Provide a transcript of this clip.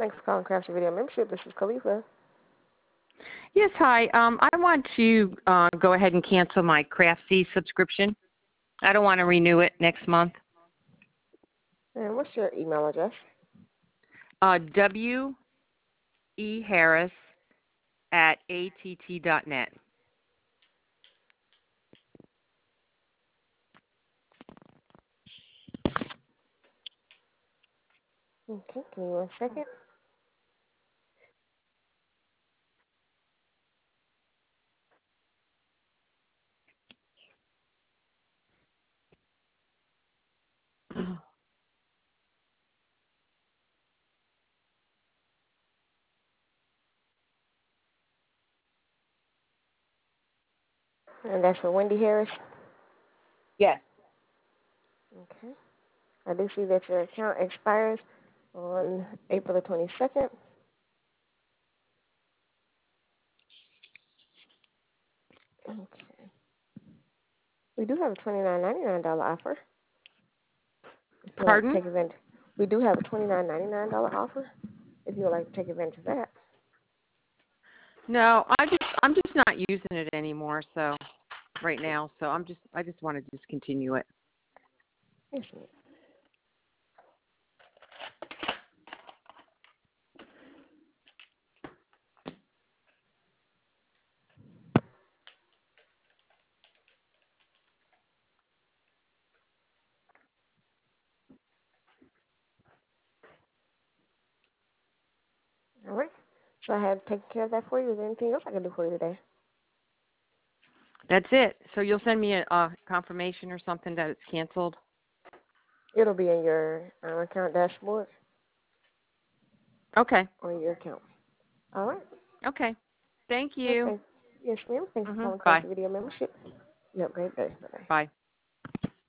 Thanks for calling Craftsy Video Membership. This is Khalifa. Yes, hi. I want to go ahead and cancel my Craftsy subscription. I don't want to renew it next month. And what's your email address? W.E.Harris@att.net. Okay, give me 1 second. And that's for Wendy Harris. Yes. Okay. I do see that your account expires on April the 22nd. Okay. We do have a $29.99 offer. If you would like to Pardon? take advantage. We do have a $29.99 offer. If you would like to take advantage of that. No, I'm just not using it anymore. So right now, so I just want to discontinue it. Yes, ma'am. All right. So I have taken care of that for you. Is there anything else I can do for you today? That's it. So you'll send me a confirmation or something that it's canceled? It'll be in your account dashboard Okay. on your account. All right. Okay. Thank Well, you. yes, ma'am. Thanks for calling Bye. Craftsy Video Membership. You have a great day. Bye-bye. Bye.